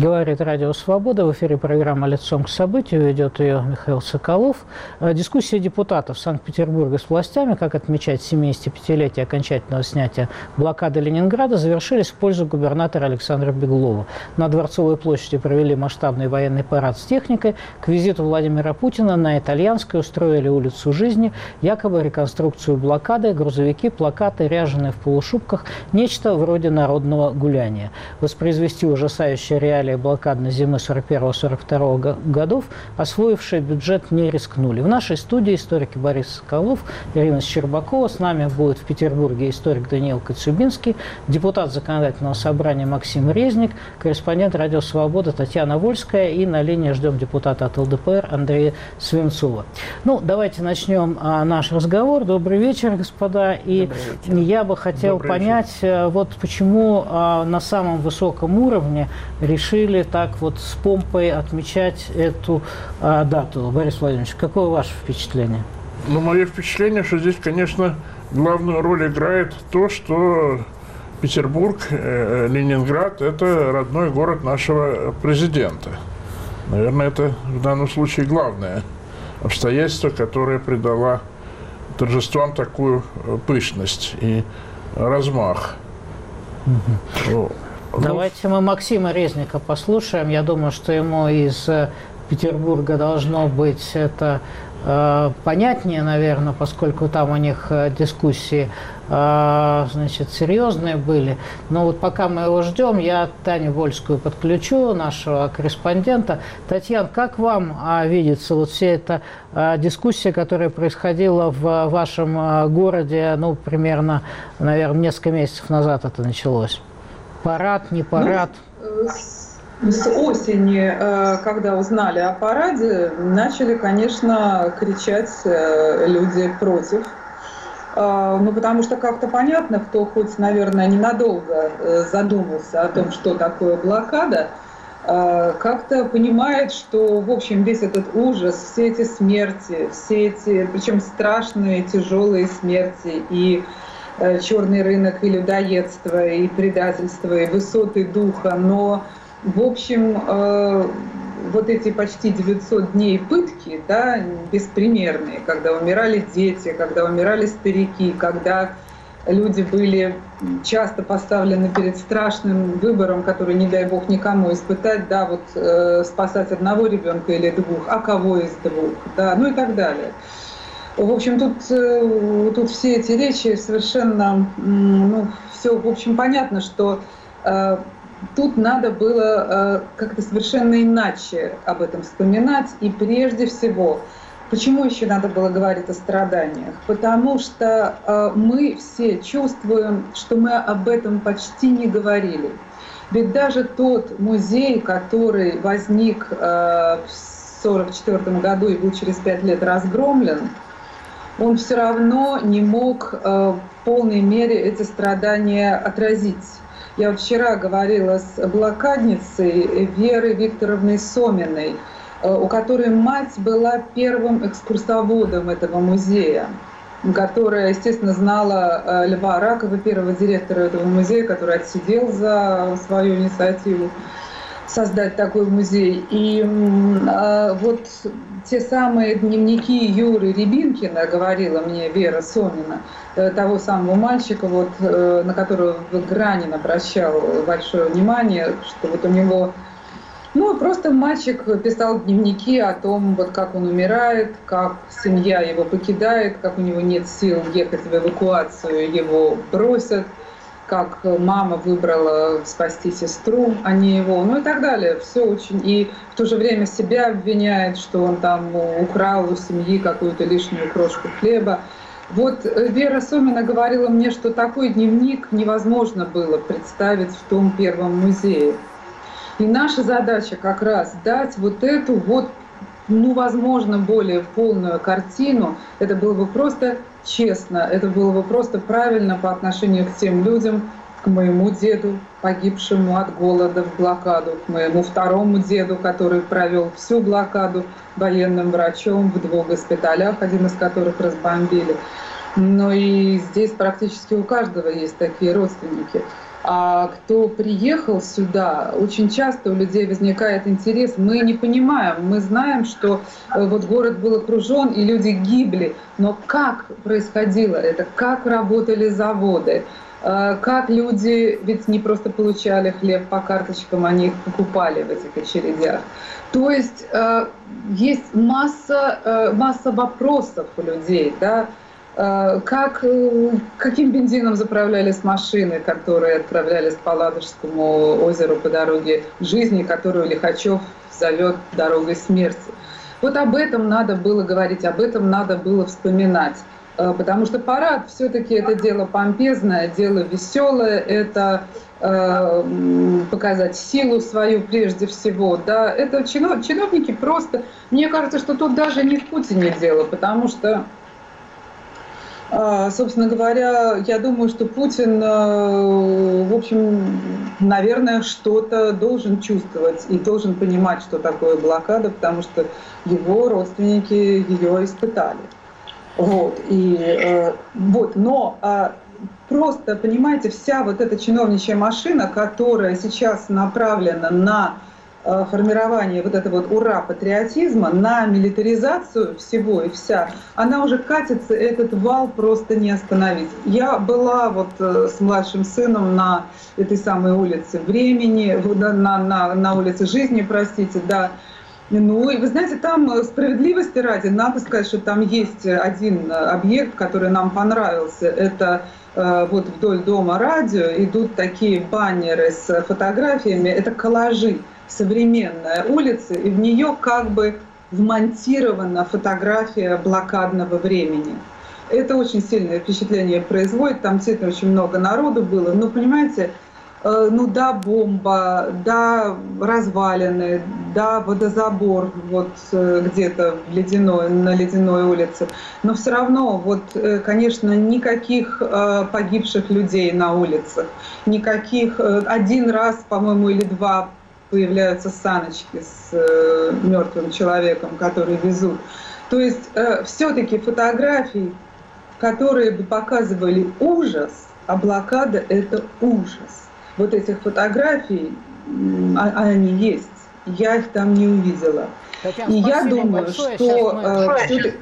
Говорит Радио Свобода. В эфире программа «Лицом к событию». Ведет ее Михаил Соколов. Дискуссия депутатов Санкт-Петербурга с властями, как отмечать 75-летие окончательного снятия блокады Ленинграда, завершились в пользу губернатора Александра Беглова. На Дворцовой площади провели масштабный военный парад с техникой. К визиту Владимира Путина на Итальянской устроили улицу жизни, якобы реконструкцию блокады, грузовики, плакаты, ряженые в полушубках, нечто вроде народного гуляния. Воспроизвести ужасающие реалии блокадной зимы 41-42 годов освоившие бюджет не рискнули. В нашей студии историки Борис Соколов, Ирина Щербакова. С нами будет в Петербурге историк Даниил Коцюбинский, депутат Законодательного собрания Максим Резник, корреспондент Радио Свобода Татьяна Вольская и на линии ждем депутата от ЛДПР Андрея Свинцова. Ну, давайте начнем наш разговор. Добрый вечер, господа. И я бы хотел понять, вот почему на самом высоком уровне решили так вот с помпой отмечать эту дату. Борис Владимирович, какое ваше впечатление? Ну, мое впечатление, что здесь, конечно, главную роль играет то, что Петербург, Ленинград – это родной город нашего президента. Наверное, это в данном случае главное обстоятельство, которое придало торжествам такую пышность и размах. Давайте мы Максима Резника послушаем. Я думаю, что ему из Петербурга должно быть это понятнее, наверное, поскольку там у них дискуссии значит, серьезные были. Но вот пока мы его ждем, я Таню Вольскую подключу, нашего корреспондента. Татьяна, как вам видится вот вся эта дискуссия, которая происходила в вашем городе, ну, примерно, наверное, несколько месяцев назад это началось? Парад, не парад? С осени, когда узнали о параде, начали, конечно, кричать люди против. Ну, потому что как-то понятно, кто хоть, наверное, ненадолго задумался о том, что такое блокада, как-то понимает, что, в общем, весь этот ужас, все эти смерти, все эти, причем страшные, тяжелые смерти, и черный рынок, и людоедство, и предательство, и высоты духа, но, в общем, вот эти почти 900 дней пытки, да, беспримерные, когда умирали дети, когда умирали старики, когда люди были часто поставлены перед страшным выбором, который, не дай бог, никому испытать, да, вот спасать одного ребенка или двух, а кого из двух, да, ну и так далее. В общем, тут все эти речи совершенно, ну, все, в общем, понятно, что тут надо было как-то совершенно иначе об этом вспоминать. И прежде всего, почему еще надо было говорить о страданиях? Потому что мы все чувствуем, что мы об этом почти не говорили. Ведь даже тот музей, который возник в 1944 году и был через 5 лет разгромлен, он все равно не мог в полной мере эти страдания отразить. Я вот вчера говорила с блокадницей Верой Викторовной Соминой, у которой мать была первым экскурсоводом этого музея, которая, естественно, знала Льва Ракова, первого директора этого музея, который отсидел за свою инициативу создать такой музей. И вот те самые дневники Юры Рябинкина, говорила мне Вера Сомина, того самого мальчика, вот, на которого Гранин обращал большое внимание, что вот у него, ну, просто мальчик писал дневники о том, вот как он умирает, как семья его покидает, как у него нет сил ехать в эвакуацию, его бросят, как мама выбрала спасти сестру, а не его, ну и так далее. Все очень. И в то же время себя обвиняет, что он там украл у семьи какую-то лишнюю крошку хлеба. Вот Вера Сомина говорила мне, что такой дневник невозможно было представить в том первом музее. И наша задача как раз дать вот эту вот, ну, возможно, более полную картину. Это было бы просто честно, это было бы просто правильно по отношению к тем людям, к моему деду, погибшему от голода в блокаду, к моему второму деду, который провел всю блокаду военным врачом в 2 госпиталях, один из которых разбомбили. Но и здесь практически у каждого есть такие родственники. А кто приехал сюда, очень часто у людей возникает интерес. Мы не понимаем, мы знаем, что вот город был окружен и люди гибли. Но как происходило это? Как работали заводы? Как люди ведь не просто получали хлеб по карточкам, они их покупали в этих очередях. То есть есть масса вопросов у людей, да? Каким бензином заправлялись машины, которые отправлялись по Ладожскому озеру по дороге жизни, которую Лихачев зовет дорогой смерти. Вот об этом надо было говорить, об этом надо было вспоминать. Потому что парад все-таки это дело помпезное, дело веселое, это показать силу свою прежде всего. Да? Это чиновники просто... Мне кажется, что тут даже не в Путине дело, потому что, собственно говоря, я думаю, что Путин, в общем, наверное, что-то должен чувствовать и должен понимать, что такое блокада, потому что его родственники ее испытали. Но просто, понимаете, вся вот эта чиновничья машина, которая сейчас направлена на формирование вот этого вот ура-патриотизма, на милитаризацию всего и вся, она уже катится, этот вал просто не остановить. Я была вот с младшим сыном на этой самой улице времени, на улице жизни, простите, да. Ну, и вы знаете, там справедливости ради, надо сказать, что там есть один объект, который нам понравился. Это вот вдоль дома радио идут такие баннеры с фотографиями, это коллажи, современная улица, и в нее как бы вмонтирована фотография блокадного времени. Это очень сильное впечатление производит, там действительно очень много народу было, но, понимаете, ну да, бомба, да, развалины, да, водозабор вот где-то на ледяной улице. Но все равно, вот, конечно, никаких погибших людей на улицах, никаких, один раз, по-моему, или два появляются саночки с мертвым человеком, который везут. То есть все-таки фотографии, которые бы показывали ужас, а блокада – это ужас. Вот этих фотографий, они есть. Я их там не увидела. Татьяна, и я думаю, что...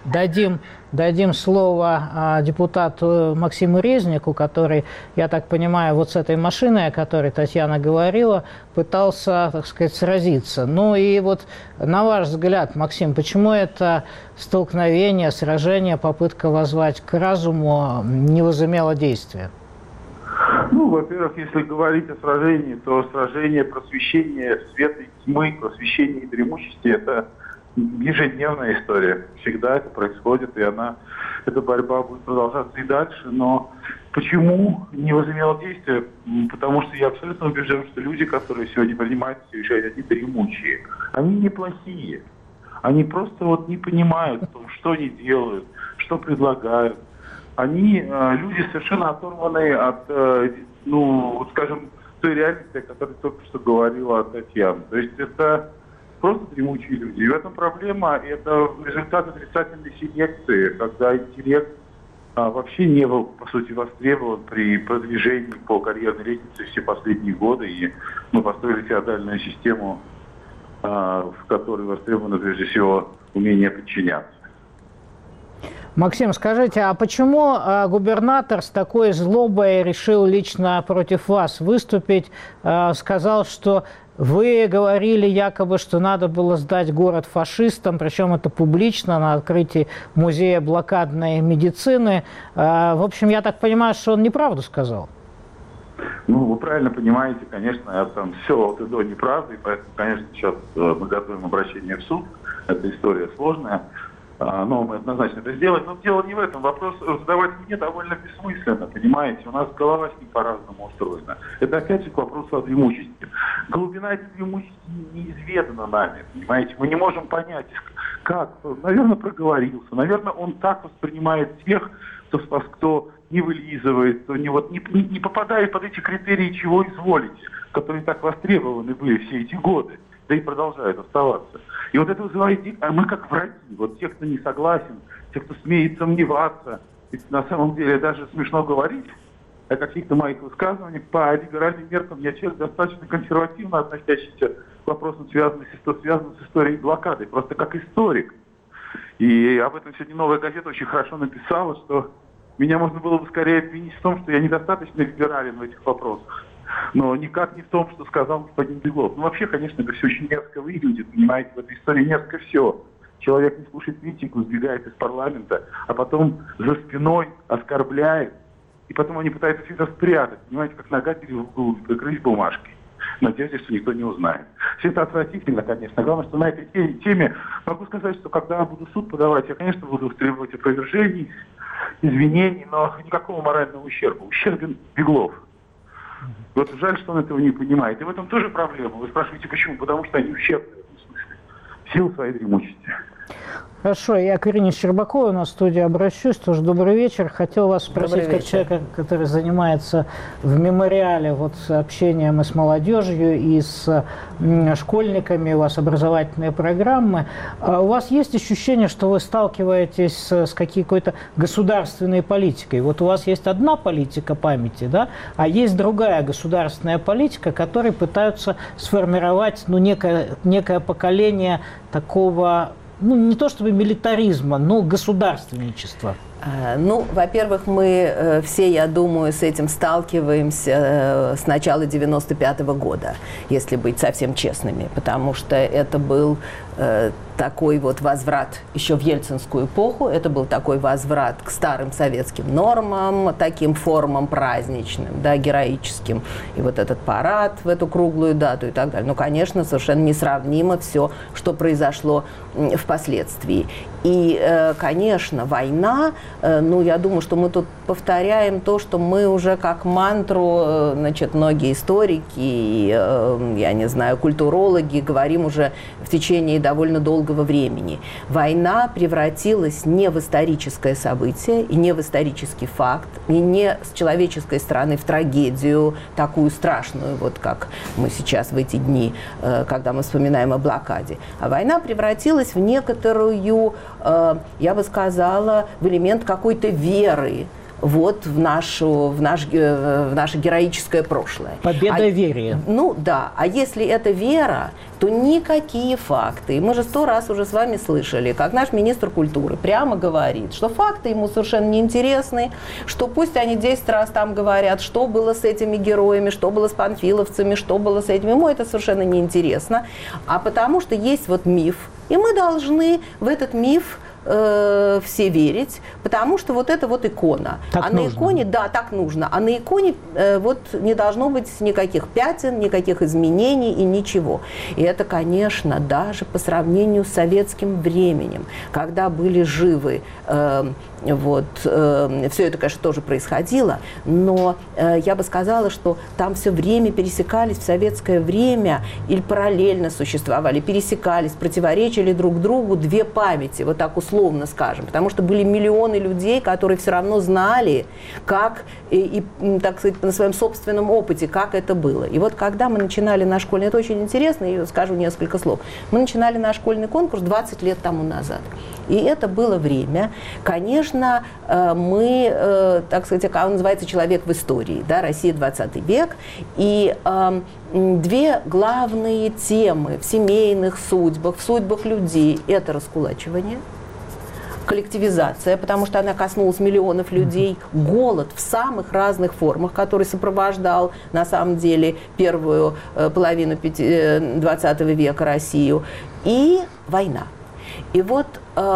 Дадим слово депутату Максиму Резнику, который, я так понимаю, вот с этой машиной, о которой Татьяна говорила, пытался, так сказать, сразиться. Ну и вот на ваш взгляд, Максим, почему это столкновение, сражение, попытка воззвать к разуму не возымело действия? Ну, во-первых, если говорить о сражении, то сражение просвещения света и тьмы, просвещения и дремучести – это ежедневная история. Всегда это происходит, и эта борьба будет продолжаться и дальше. Но почему не возымело действия? Потому что я абсолютно убежден, что люди, которые сегодня принимают эти решения, они дремучие. Они неплохие. Они просто вот не понимают, что они делают, что предлагают. Они люди совершенно оторванные от, скажем, той реальности, о которой только что говорила Татьяна. То есть это просто дремучие люди. И в этом проблема, это результат отрицательной селекции, когда интеллект вообще не был, по сути, востребован при продвижении по карьерной лестнице все последние годы. И мы построили феодальную систему, в которой востребовано, прежде всего, умение подчиняться. Максим, скажите, а почему губернатор с такой злобой решил лично против вас выступить? Сказал, что вы говорили якобы, что надо было сдать город фашистам, причем это публично на открытии музея блокадной медицины. В общем, я так понимаю, что он неправду сказал. Ну, вы правильно понимаете, конечно, там все от и до неправды, поэтому, конечно, сейчас мы готовим обращение в суд. Эта история сложная. Но мы однозначно это сделаем. Но дело не в этом. Вопрос задавать мне довольно бессмысленно, понимаете? У нас голова с ним по-разному устроена. Это опять же к вопросу о дремучести. Глубина этой дремучести неизведана нами, понимаете? Мы не можем понять, как. Наверное, проговорился. Наверное, он так воспринимает тех, кто не вылизывает, кто не попадает под эти критерии «чего изволите», которые так востребованы были все эти годы. Да и продолжают оставаться. И вот это вызывает, мы как враги, вот те, кто не согласен, те, кто смеет сомневаться, ведь на самом деле даже смешно говорить каких-то моих высказываниях. По либеральным меркам я человек достаточно консервативно относящийся к вопросам, связанным с историей блокады, просто как историк. И об этом сегодня «Новая газета» очень хорошо написала, что меня можно было бы скорее обвинить в том, что я недостаточно либерален в этих вопросах. Но никак не в том, что сказал господин Беглов. Ну, вообще, конечно, это все очень мерзко выглядит, понимаете, в этой истории мерзко все. Человек не слушает критику, сбегает из парламента, а потом за спиной оскорбляет, и потом они пытаются все это спрятать, понимаете, как нагадили в углу, прикрыть бумажкой, в надежде, что никто не узнает. Все это отвратительно, конечно. Главное, что на этой теме могу сказать, что когда я буду в суд подавать, я, конечно, буду требовать опровержений, извинений, но никакого морального ущерба. Ущербен Беглов. Вот жаль, что он этого не понимает. И в этом тоже проблема. Вы спрашиваете, почему? Потому что они ущербны в этом смысле. В силу своей дремучести. Хорошо, я к Ирине Щербаковой на студию обращусь. Тоже добрый вечер. Хотел вас спросить, как человека, который занимается в мемориале вот, общением и с молодежью, и с школьниками, у вас образовательные программы. А у вас есть ощущение, что вы сталкиваетесь с какой-то государственной политикой? Вот у вас есть одна политика памяти, да, а есть другая государственная политика, которые пытаются сформировать некое поколение такого, ну, не то чтобы милитаризма, но государственничества. Ну, во-первых, мы все, я думаю, с этим сталкиваемся с начала 95-го года, если быть совсем честными, потому что это был такой вот возврат еще в ельцинскую эпоху, это был такой возврат к старым советским нормам, таким формам праздничным, да, героическим. И вот этот парад в эту круглую дату и так далее. Ну, конечно, совершенно несравнимо все, что произошло впоследствии. И, конечно, война, ну, я думаю, что мы тут повторяем то, что мы уже как мантру, значит, многие историки, я не знаю, культурологи говорим уже в течение довольно долгого времени. Война превратилась не в историческое событие и не в исторический факт, и не с человеческой стороны в трагедию такую страшную, вот как мы сейчас в эти дни, когда мы вспоминаем о блокаде. А война превратилась в некоторую, я бы сказала, в элемент какой-то веры вот в наше героическое прошлое. Победоверие. Ну да, а если это вера, то никакие факты. И мы же 100 раз уже с вами слышали, как наш министр культуры прямо говорит, что факты ему совершенно неинтересны, что пусть они 10 раз там говорят, что было с этими героями, что было с панфиловцами, что было с этими. Ему это совершенно неинтересно. А потому что есть вот миф, и мы должны в этот миф все верить, потому что вот это вот икона. Так на иконе, да, так нужно. А на иконе вот не должно быть никаких пятен, никаких изменений и ничего. И это, конечно, даже по сравнению с советским временем, когда были живы, вот, все это, конечно, тоже происходило, но я бы сказала, что там все время пересекались в советское время или параллельно существовали, пересекались, противоречили друг другу две памяти, вот так условно скажем, потому что были миллионы людей, которые все равно знали, как, и так сказать, на своем собственном опыте, как это было. И вот когда мы начинали наш школьный, это очень интересно, и скажу несколько слов, мы начинали наш школьный конкурс 20 лет тому назад. И это было время, конечно, мы, так сказать, как он называется, «Человек в истории», да, Россия 20 век, и две главные темы в семейных судьбах, в судьбах людей – это раскулачивание, коллективизация, потому что она коснулась миллионов людей, голод в самых разных формах, который сопровождал, на самом деле, первую половину 20 века Россию, и война. И вот,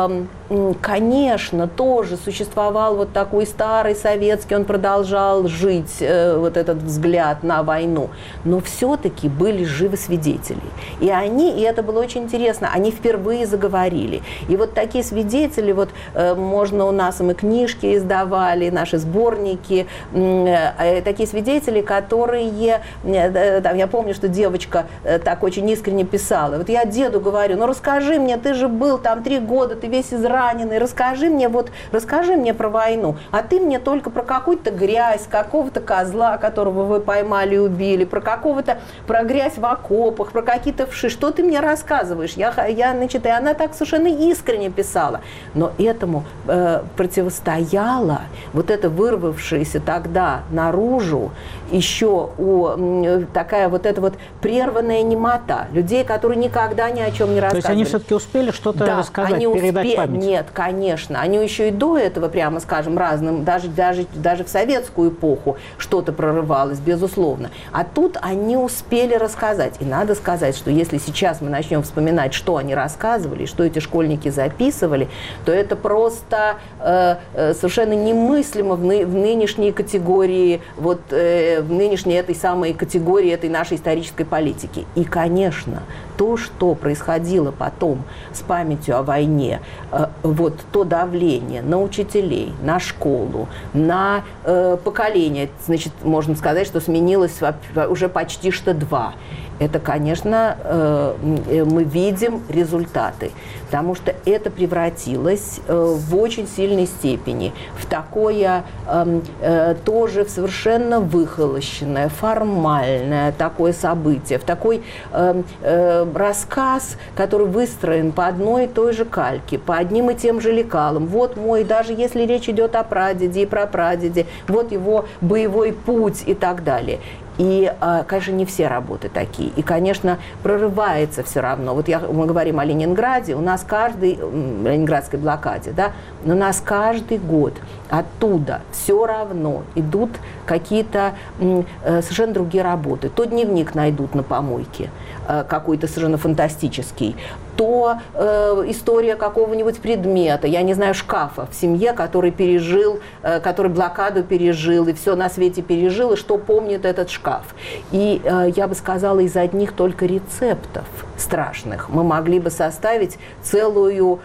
конечно, тоже существовал вот такой старый советский, он продолжал жить, вот этот взгляд на войну, но все-таки были живы свидетели. И они, и это было очень интересно, они впервые заговорили. И вот такие свидетели, вот можно у нас, мы книжки издавали, наши сборники, такие свидетели, которые, там, я помню, что девочка так очень искренне писала, вот я деду говорю, ну расскажи мне, ты же был там 3 года, ты весь израненный, расскажи мне про войну, а ты мне только про какую-то грязь, какого-то козла, которого вы поймали и убили, про грязь в окопах, про какие-то вши, что ты мне рассказываешь? Значит, и она так совершенно искренне писала, но этому противостояла вот эта вырвавшаяся тогда наружу еще такая вот эта вот прерванная немота людей, которые никогда ни о чем не рассказывали. То есть они все-таки успели что-то рассказать, передать память? Нет, конечно. Они еще и до этого, прямо скажем, разным, даже в советскую эпоху что-то прорывалось, безусловно. А тут они успели рассказать. И надо сказать, что если сейчас мы начнем вспоминать, что они рассказывали, что эти школьники записывали, то это просто совершенно немыслимо в нынешней категории, в нынешней этой самой категории этой нашей исторической политики. И, конечно, то, что происходило потом с памятью о войне, то давление на учителей, на школу, на поколение, значит, можно сказать, что сменилось уже почти что 2. Это, конечно, мы видим результаты, потому что это превратилось в очень сильной степени в такое тоже в совершенно выхолощенное, формальное такое событие, в такой рассказ, который выстроен по одной и той же кальке, по одним и тем же лекалам. Вот мой, даже если речь идет о прадеде и прапрадеде, вот его боевой путь и так далее. И, конечно, не все работы такие. И, конечно, прорывается все равно. Мы говорим о Ленинграде, у нас Ленинградской блокаде, да, у нас каждый год оттуда все равно идут какие-то совершенно другие работы. То дневник найдут на помойке, какой-то совершенно фантастический, то история какого-нибудь предмета, я не знаю, шкафа в семье, который блокаду пережил, и все на свете пережил, и что помнит этот шкаф. И я бы сказала, из одних только рецептов страшных мы могли бы составить целую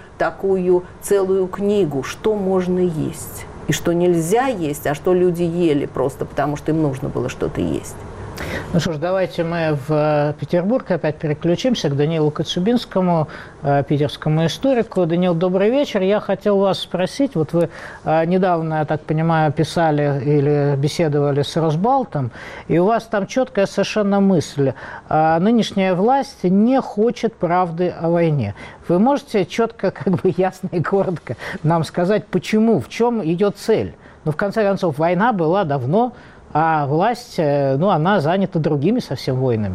книгу, что можно есть, и что нельзя есть, а что люди ели просто потому, что им нужно было что-то есть. Ну что ж, давайте мы в Петербург опять переключимся к Даниилу Коцюбинскому, питерскому историку. Даниил, добрый вечер. Я хотел вас спросить, вот вы недавно, я так понимаю, писали или беседовали с Росбалтом, и у вас там четкая совершенно мысль. Нынешняя власть не хочет правды о войне. Вы можете четко, ясно и коротко нам сказать, почему, в чем идет цель? Ну, в конце концов, война была давно, а власть, она занята другими совсем войнами.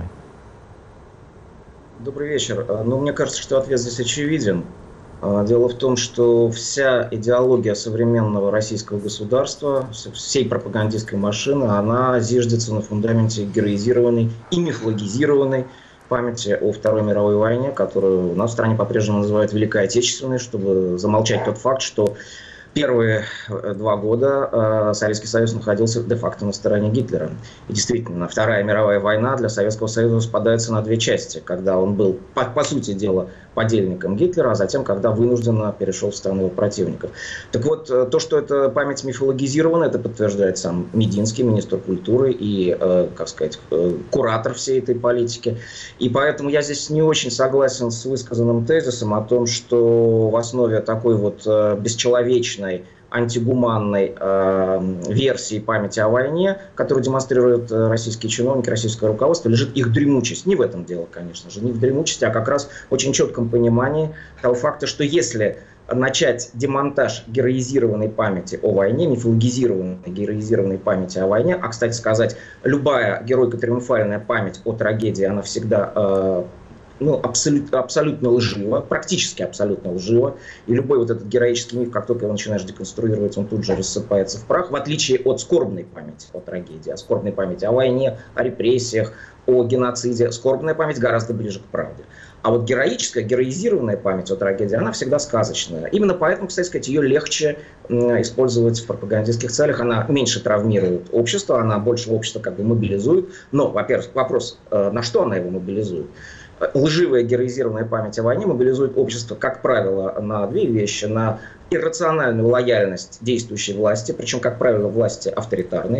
Добрый вечер. Мне кажется, что ответ здесь очевиден. Дело в том, что вся идеология современного российского государства, всей пропагандистской машины, она зиждется на фундаменте героизированной и мифологизированной памяти о Второй мировой войне, которую у нас в стране по-прежнему называют Великой Отечественной, чтобы замолчать тот факт, что первые 2 года Советский Союз находился де-факто на стороне Гитлера. И действительно, Вторая мировая война для Советского Союза распадается на 2 части. Когда он был, по сути дела, подельником Гитлера, а затем, когда вынужденно перешел в сторону его противников. Так вот, то, что эта память мифологизирована, это подтверждает сам Мединский, министр культуры и, куратор всей этой политики. И поэтому я здесь не очень согласен с высказанным тезисом о том, что в основе такой бесчеловечной, антигуманной версии памяти о войне, которую демонстрируют российские чиновники, российское руководство, лежит их дремучесть. Не в этом дело, конечно же, не в дремучести, а как раз в очень четком понимании того факта, что если начать демонтаж героизированной памяти о войне, мифологизированной героизированной памяти о войне, а, кстати сказать, любая геройко-триумфальная память о трагедии, она всегда абсолютно лживо, практически абсолютно лживо. И любой этот героический миф, как только его начинаешь деконструировать, он тут же рассыпается в прах, в отличие от скорбной памяти о трагедии, о скорбной памяти о войне, о репрессиях, о геноциде. Скорбная память гораздо ближе к правде. А вот героизированная память о трагедии, она всегда сказочная. Именно поэтому, кстати сказать, ее легче использовать в пропагандистских целях. Она меньше травмирует общество, она больше общество мобилизует. Но, во-первых, вопрос, на что она его мобилизует? Лживая героизированная память о войне мобилизует общество, как правило, на 2 вещи. На иррациональную лояльность действующей власти, причем, как правило, власти авторитарной.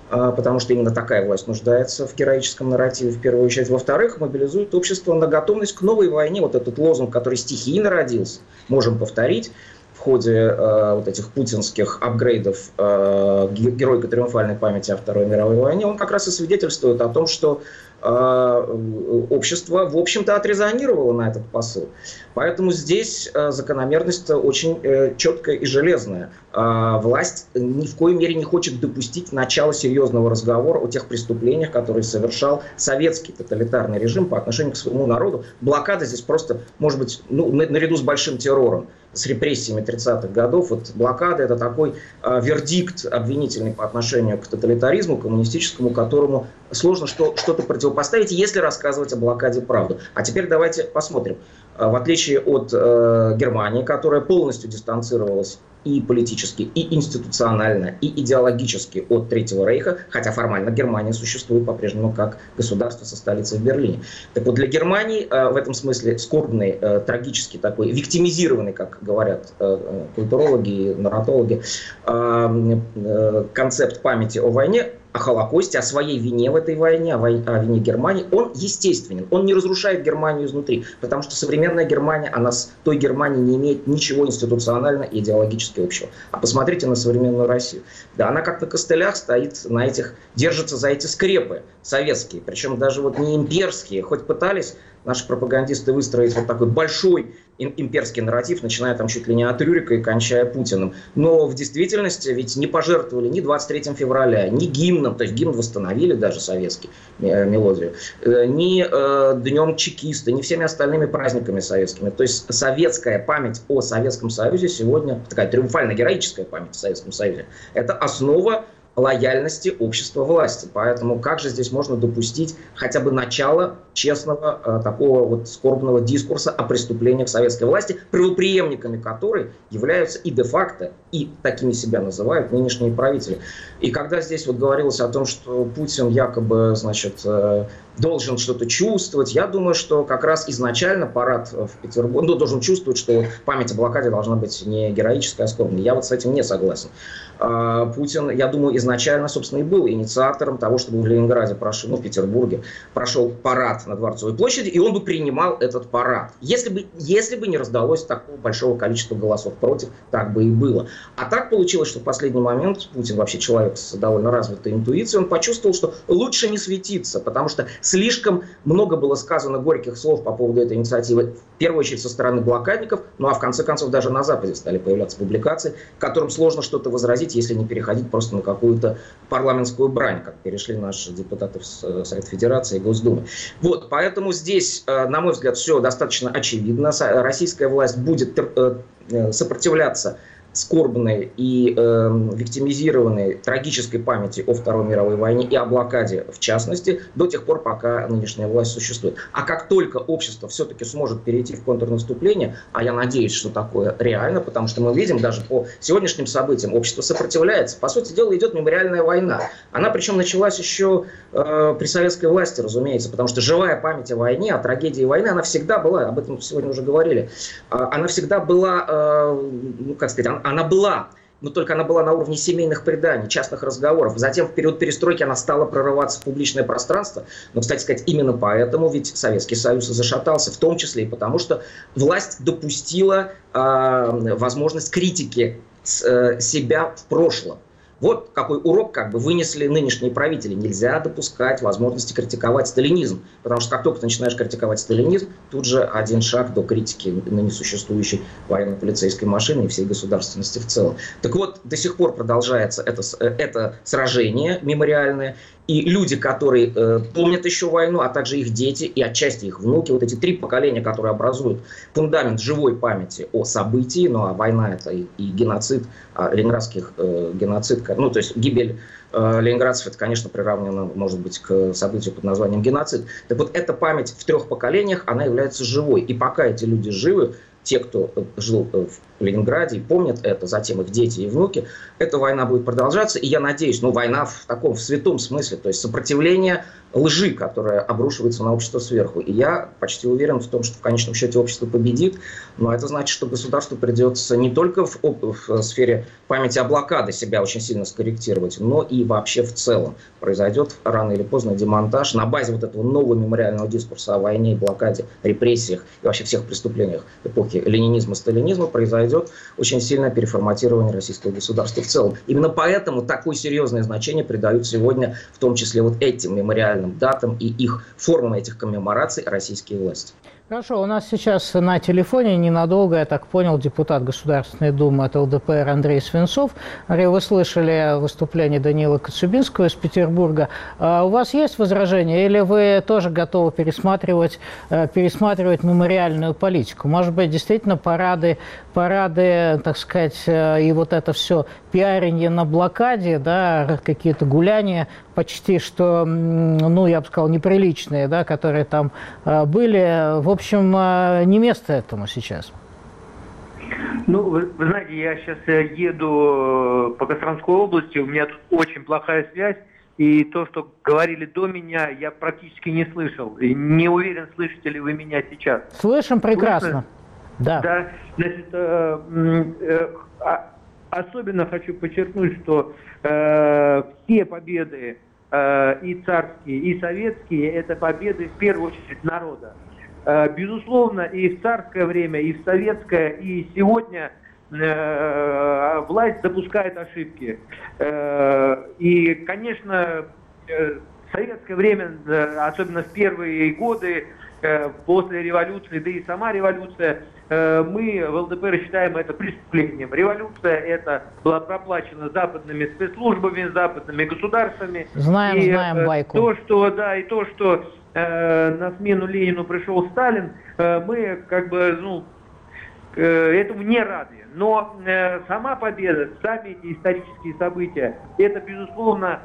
потому что именно такая власть нуждается в героическом нарративе в первую очередь. Во-вторых, мобилизует общество на готовность к новой войне. Вот этот лозунг, который стихийно родился, можем повторить в ходе вот этих путинских апгрейдов героико триумфальной памяти о Второй мировой войне, он как раз и свидетельствует о том, что общество, в общем-то, отрезонировало на этот посыл. Поэтому здесь закономерность очень четкая и железная. Власть ни в коей мере не хочет допустить начала серьезного разговора о тех преступлениях, которые совершал советский тоталитарный режим по отношению к своему народу. Блокада здесь просто, может быть, наряду с большим террором, с репрессиями 30-х годов, вот блокада — это такой вердикт обвинительный по отношению к тоталитаризму коммунистическому, которому сложно что-то противопоставить, если рассказывать о блокаде правду. А теперь давайте посмотрим. В отличие от Германии, которая полностью дистанцировалась и политически, и институционально, и идеологически от Третьего Рейха, хотя формально Германия существует по-прежнему как государство со столицей в Берлине. Так вот, для Германии в этом смысле скорбный, трагический такой, виктимизированный, как говорят культурологи и нарратологи, концепт памяти о войне, о Холокосте, о своей вине в этой войне, о вине Германии, он естественен. Он не разрушает Германию изнутри, потому что современная Германия, она с той Германией не имеет ничего институционально и идеологически общего. А посмотрите на современную Россию. Да, она как на костылях стоит, держится за эти скрепы советские, причем даже вот не имперские, хоть пытались наши пропагандисты выстроить вот такой большой имперский нарратив, начиная там чуть ли не от Рюрика и кончая Путиным. Но в действительности ведь не пожертвовали ни 23 февраля, ни гимном, то есть гимн восстановили даже советский, мелодию, ни Днем чекиста, ни всеми остальными праздниками советскими. То есть советская память о Советском Союзе сегодня, такая триумфально-героическая память о Советском Союзе, это основа лояльности общества власти. Поэтому как же здесь можно допустить хотя бы начало честного такого вот скорбного дискурса о преступлениях советской власти, правопреемниками которой являются и де-факто, и такими себя называют нынешние правители. И когда здесь вот говорилось о том, что Путин якобы, должен что-то чувствовать, я думаю, что как раз изначально парад в Петербурге, должен чувствовать, что память о блокаде должна быть не героическая, а скорбная. Я вот с этим не согласен. Путин, я думаю, изначально, собственно, и был инициатором того, чтобы в Ленинграде в Петербурге прошел парад на Дворцовой площади, и он бы принимал этот парад. Если бы не раздалось такого большого количества голосов против, так бы и было. А так получилось, что в последний момент Путин, вообще человек с довольно развитой интуицией, он почувствовал, что лучше не светиться, потому что слишком много было сказано горьких слов по поводу этой инициативы, в первую очередь со стороны блокадников, ну а в конце концов даже на Западе стали появляться публикации, которым сложно что-то возразить, если не переходить просто на какую-то парламентскую брань, как перешли наши депутаты в Совет Федерации и Госдумы. Вот, поэтому здесь, на мой взгляд, все достаточно очевидно. Российская власть будет сопротивляться скорбной и виктимизированной трагической памяти о Второй мировой войне и о блокаде в частности, до тех пор, пока нынешняя власть существует. А как только общество все-таки сможет перейти в контрнаступление, а я надеюсь, что такое реально, потому что мы видим даже по сегодняшним событиям, общество сопротивляется. По сути дела, идет мемориальная война. Она причем началась еще при советской власти, разумеется, потому что живая память о войне, о трагедии войны, она всегда была, об этом сегодня уже говорили, она всегда была, она была, но только она была на уровне семейных преданий, частных разговоров. Затем в период перестройки она стала прорываться в публичное пространство. Но, кстати сказать, именно поэтому ведь Советский Союз зашатался, в том числе и потому, что власть допустила возможность критики себя в прошлом. Вот какой урок вынесли нынешние правители. Нельзя допускать возможности критиковать сталинизм. Потому что как только ты начинаешь критиковать сталинизм, тут же один шаг до критики ныне существующей военно-полицейской машины и всей государственности в целом. Так вот, до сих пор продолжается это сражение мемориальное. И люди, которые помнят еще войну, а также их дети и отчасти их внуки, вот эти три поколения, которые образуют фундамент живой памяти о событии, ну а война это и геноцид, ленинградских геноцид, то есть гибель ленинградцев, это, конечно, приравнено, может быть, к событию под названием геноцид. Так вот, эта память в трех поколениях, она является живой. И пока эти люди живы, те, кто жил в Ленинграде и помнят это, затем их дети и внуки, эта война будет продолжаться. И я надеюсь, война в святом смысле, то есть сопротивление лжи, которая обрушивается на общество сверху. И я почти уверен в том, что в конечном счете общество победит, но это значит, что государству придется не только в сфере памяти о блокаде себя очень сильно скорректировать, но и вообще в целом. Произойдет рано или поздно демонтаж на базе вот этого нового мемориального дискурса о войне и блокаде, репрессиях и вообще всех преступлениях эпохи ленинизма, сталинизма, произойдет очень сильное переформатирование российского государства в целом. Именно поэтому такое серьезное значение придают сегодня, в том числе вот этим мемориальным датам и их формам этих коммемораций российские власти. Хорошо, у нас сейчас на телефоне ненадолго, я так понял, депутат Государственной Думы от ЛДПР Андрей Свинцов. Андрей, вы слышали выступление Даниила Коцюбинского из Петербурга. У вас есть возражения или вы тоже готовы пересматривать мемориальную политику? Может быть, действительно парады, так сказать, и вот это все пиаренье на блокаде, да, какие-то гуляния почти что, ну, я бы сказал, неприличные, да, которые там были, в общем, не место этому сейчас. Ну, вы знаете, я сейчас еду по Костромской области, у меня тут очень плохая связь, и то, что говорили до меня, я практически не слышал. И не уверен, слышите ли вы меня сейчас. Слышим прекрасно. Да. Да. Значит, особенно хочу подчеркнуть, что все победы и царские, и советские, это победы в первую очередь народа. Безусловно, и в царское время, и в советское, и сегодня власть допускает ошибки. И, конечно, в советское время, особенно в первые годы, после революции, да и сама революция, мы в ЛДПР считаем это преступлением. Революция это была проплачена западными спецслужбами, западными государствами. Знаем байку. То, что на смену Ленину пришел Сталин, мы как бы, этому не рады. Но сама победа, сами эти исторические события, это, безусловно,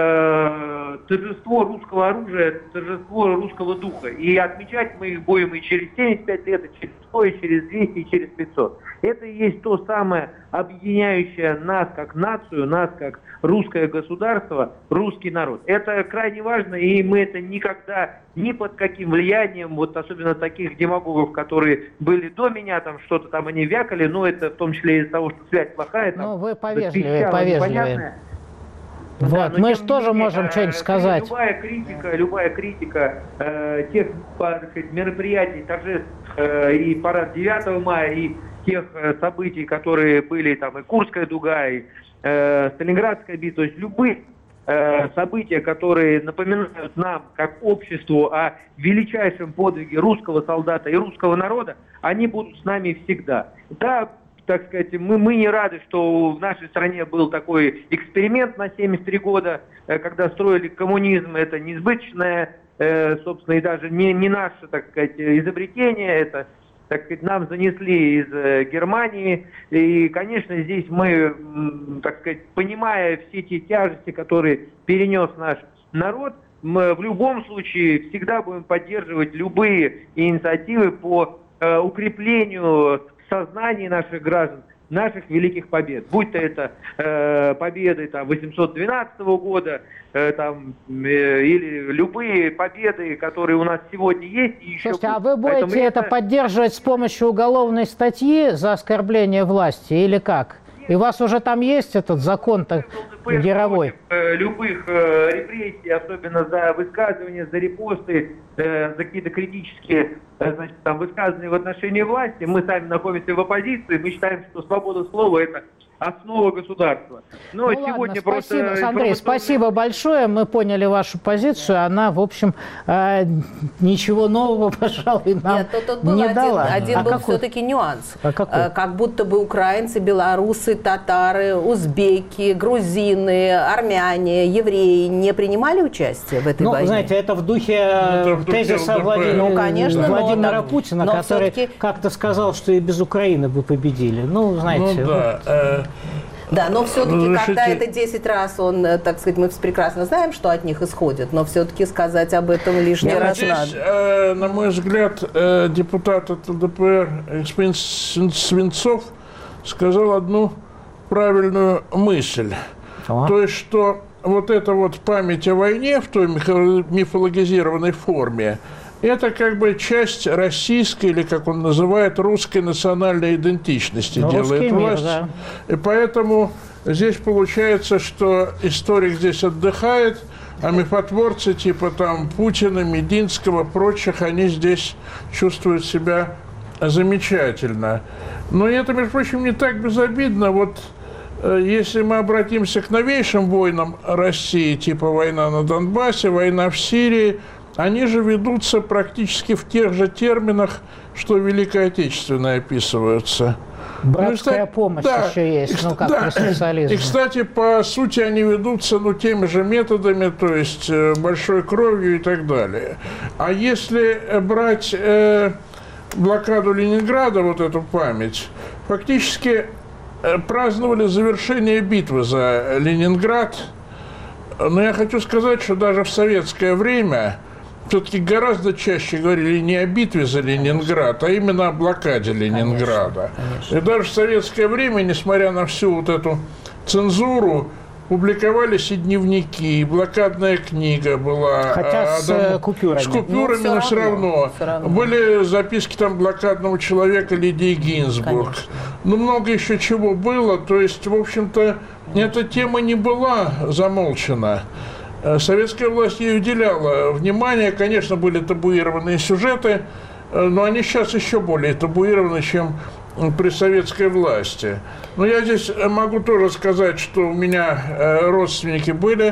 торжество русского оружия, торжество русского духа. И отмечать мы их будем и через 75 лет, и через 100, и через 200, и через 500. Это и есть то самое объединяющее нас как нацию, нас как русское государство, русский народ. Это крайне важно, и мы это никогда ни под каким влиянием, вот особенно таких демагогов, которые были до меня, там что-то там они вякали, но это в том числе из-за того, что связь плохая. Там, вы повежливее. Вот, да, мы же тоже можем что-нибудь сказать. Любая критика тех, так сказать, мероприятий, торжеств и парад 9 мая, и тех событий, которые были, там и Курская дуга, и Сталинградская битва, то есть любые события, которые напоминают нам, как обществу, о величайшем подвиге русского солдата и русского народа, они будут с нами всегда. Да, так сказать, мы не рады, что в нашей стране был такой эксперимент на 73 года, когда строили коммунизм. Это несбыточное, собственно, и даже не наше, так сказать, изобретение. Это, так сказать, нам занесли из Германии. И, конечно, здесь мы, так сказать, понимая все те тяжести, которые перенес наш народ, мы в любом случае всегда будем поддерживать любые инициативы по укреплению сознании наших граждан, наших великих побед. Будь то это победы там 812 года, или любые победы, которые у нас сегодня есть. И еще слушайте, а вы будете это поддерживать с помощью уголовной статьи за оскорбление власти или как? И у вас уже там есть этот закон-то мировой? Любых репрессий, особенно за высказывания, за репосты, за какие-то критические, значит, там, высказывания в отношении власти. Мы сами находимся в оппозиции, мы считаем, что свобода слова – это основа государства. Но ну сегодня ладно, спасибо, Андрей, спасибо большое. Мы поняли вашу позицию. Она, в общем, ничего нового, пожалуй, нам Нет, тут был не дала. Один был все-таки нюанс. Как будто бы украинцы, белорусы, татары, узбеки, грузины, армяне, евреи не принимали участие в этой войне? Ну, знаете, это в духе тезиса Владимира Путина, который как-то сказал, что и без Украины бы победили. Ну, знаете... Да, но все-таки, когда это 10 раз, он, так сказать, мы прекрасно знаем, что от них исходит, но все-таки сказать об этом лишний раз здесь, надо. На мой взгляд, депутат от ЛДПР господин Свинцов сказал одну правильную мысль. То есть, что вот эта вот память о войне в той мифологизированной форме, это как бы часть российской, или, как он называет, русской национальной идентичности, делает власть. Да. И поэтому здесь получается, что историк здесь отдыхает, а мифотворцы типа там Путина, Мединского, прочих, они здесь чувствуют себя замечательно. Но это, между прочим, не так безобидно. Вот если мы обратимся к новейшим войнам России, типа война на Донбассе, война в Сирии, они же ведутся практически в тех же терминах, что Великая Отечественная описываются. Братская помощь еще есть, как при социализме. И, кстати, по сути, они ведутся теми же методами, то есть большой кровью и так далее. А если брать блокаду Ленинграда, вот эту память, фактически праздновали завершение битвы за Ленинград. Но я хочу сказать, что даже в советское время все-таки гораздо чаще говорили не о битве за Ленинград, а именно о блокаде Ленинграда. Конечно. И даже в советское время, несмотря на всю вот эту цензуру, публиковались и дневники, и блокадная книга была. Хотя с купюрами. С купюрами, но все равно. Были записки там блокадного человека Лидии Гинзбург. Ну, много еще чего было. То есть, в общем-то, эта тема не была замолчена. Советская власть ей уделяла внимание. Конечно, были табуированные сюжеты, но они сейчас еще более табуированы, чем при советской власти. Но я здесь могу тоже сказать, что у меня родственники были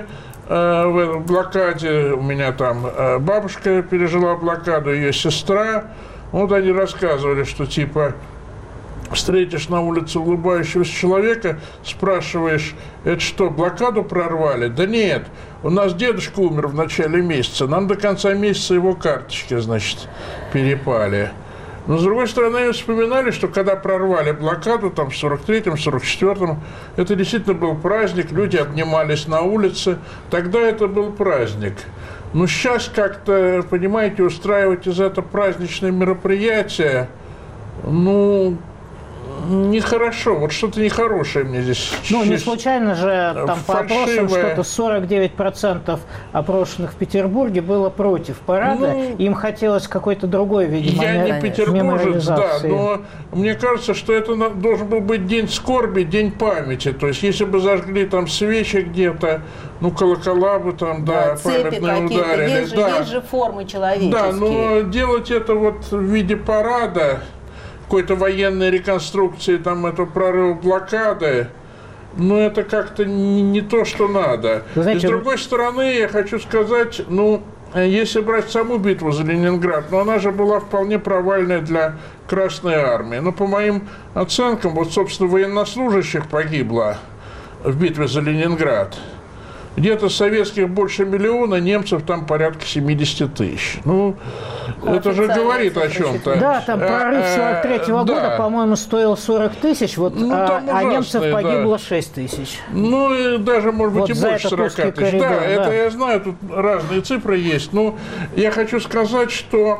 в блокаде. У меня там бабушка пережила блокаду, ее сестра. Вот они рассказывали, что типа встретишь на улице улыбающегося человека, спрашиваешь, это что, блокаду прорвали? Да нет, у нас дедушка умер в начале месяца, нам до конца месяца его карточки, значит, перепали. Но, с другой стороны, вспоминали, что когда прорвали блокаду, там, в 43-м, 44-м, это действительно был праздник, люди обнимались на улице, тогда это был праздник. Но сейчас как-то, понимаете, устраивать из этого праздничное мероприятие, ну, нехорошо, вот что-то нехорошее мне здесь. Ну, не случайно же там по опросам что-то 49% опрошенных в Петербурге было против парада. Им хотелось какой-то другой, видимо, я не петербуржец, да, но мне кажется, что это должен был быть день скорби, день памяти. То есть, если бы зажгли там свечи где-то, ну, колокола бы там, да, памятные ударили. Есть же формы человеческие. Да, но делать это вот в виде парада, какой-то военной реконструкции, там, этого прорыва блокады, ну, это как-то не то, что надо. Знаете, и с другой стороны, я хочу сказать, ну, если брать саму битву за Ленинград, ну, она же была вполне провальная для Красной Армии. Но по моим оценкам, вот, собственно, военнослужащих погибло в битве за Ленинград. Где-то советских больше миллиона, немцев там порядка 70 тысяч. Ну, это же говорит о чем-то. Да, там прорыв 43-го года, по-моему, стоил 40 тысяч, вот, ну, а немцев погибло 6 тысяч. Ну, и даже, может быть, вот и больше 40 тысяч. Коридор, да, это я знаю, тут разные цифры есть. Но я хочу сказать, что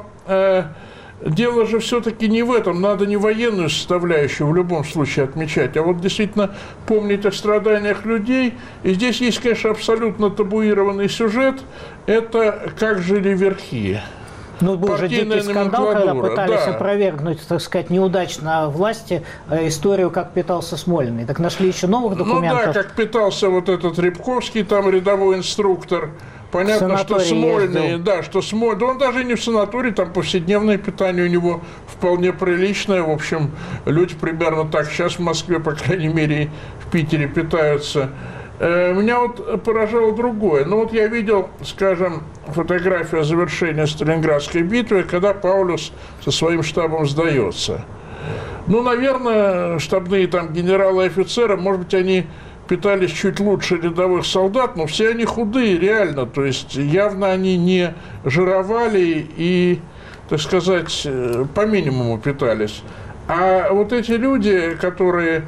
дело же все-таки не в этом. Надо не военную составляющую в любом случае отмечать, а вот действительно помнить о страданиях людей. И здесь есть, конечно, абсолютно табуированный сюжет. Это «Как жили верхи». Ну, был же дикий скандал, когда пытались опровергнуть, так сказать, неудачно власти историю, как питался Смольный. Так нашли еще новых документов. Ну да, как питался вот этот Рябковский, там рядовой инструктор. Понятно, что Смольный, да, что Смольный, да он даже не в санатории, там повседневное питание у него вполне приличное. В общем, люди примерно так сейчас в Москве, по крайней мере, в Питере питаются. Меня вот поражало другое. Ну вот я видел, скажем, фотографию завершения Сталинградской битвы, когда Паулюс со своим штабом сдается. Ну, наверное, штабные там генералы и офицеры, может быть, они питались чуть лучше рядовых солдат, но все они худые, реально. То есть явно они не жировали и, так сказать, по минимуму питались. А вот эти люди, которые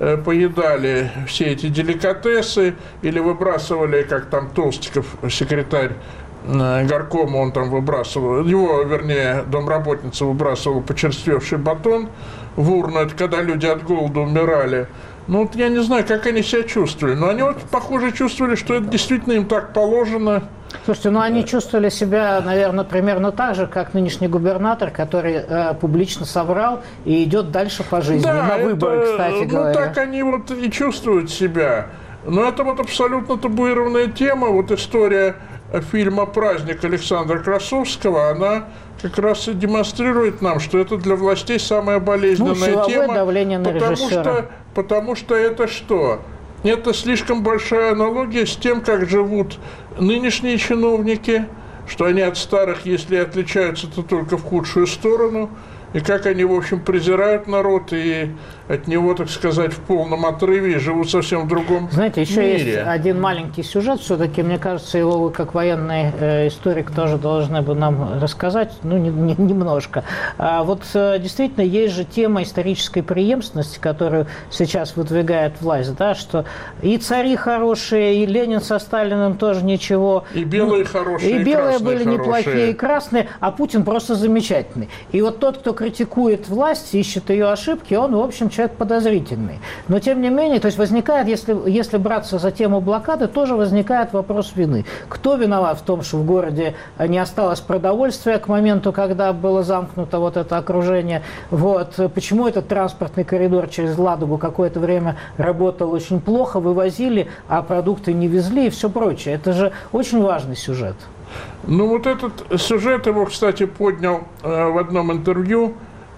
поедали все эти деликатесы или выбрасывали, как там Толстиков, секретарь горкома, он там выбрасывал, его, вернее, домработница выбрасывала почерствевший батон в урну, это когда люди от голода умирали. ну вот я не знаю, как они себя чувствовали, но они вот, похоже, чувствовали, что это действительно им так положено. Слушайте, ну они чувствовали себя, наверное, примерно так же, как нынешний губернатор, который публично соврал и идет дальше по жизни, да, на выборы, кстати говоря. Ну так они вот и чувствуют себя. Но это вот абсолютно табуированная тема. Вот история фильма «Праздник» Александра Красовского, она как раз и демонстрирует нам, что это для властей самая болезненная тема. Давление на режиссера. Потому что это что? Это слишком большая аналогия с тем, как живут нынешние чиновники, что они от старых, если отличаются, то только в худшую сторону, и как они, в общем, презирают народ и от него, так сказать, в полном отрыве и живут совсем в другом мире. Знаете, еще есть один маленький сюжет, все-таки, мне кажется, его вы, как военный историк, тоже должны бы нам рассказать, ну, немножко. Вот действительно есть же тема исторической преемственности, которую сейчас выдвигает власть, да, что и цари хорошие, и Ленин со Сталиным тоже ничего. И белые хорошие, и белые были хорошие. Неплохие, и красные, а Путин просто замечательный. И вот тот, кто критикует власть, ищет ее ошибки, он, в общем, человек подозрительный. Но, тем не менее, то есть возникает, если браться за тему блокады, тоже возникает вопрос вины. Кто виноват в том, что в городе не осталось продовольствия к моменту, когда было замкнуто вот это окружение? Вот. Почему этот транспортный коридор через Ладогу какое-то время работал очень плохо, вывозили, а продукты не везли и все прочее? Это же очень важный сюжет. Ну, вот этот сюжет его, кстати, поднял в одном интервью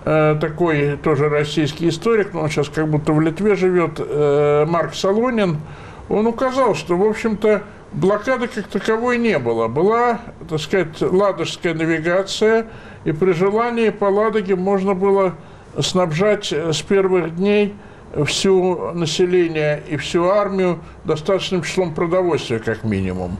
такой тоже российский историк, но он сейчас как будто в Литве живет, Марк Солонин. Он указал, что, в общем-то, блокады как таковой не было. Была, так сказать, ладожская навигация, и при желании по Ладоге можно было снабжать с первых дней всю население и всю армию достаточным числом продовольствия, как минимум.